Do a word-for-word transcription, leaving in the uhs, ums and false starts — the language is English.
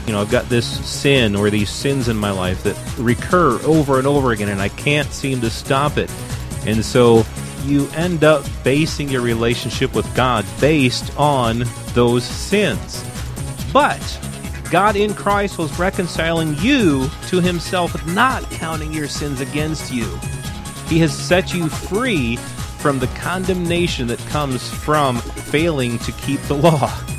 you know, I've got this sin or these sins in my life that recur over and over again, and I can't seem to stop it. And so you end up basing your relationship with God based on those sins. But God in Christ was reconciling you to himself, not counting your sins against you. He has set you free from the condemnation that comes from failing to keep the law.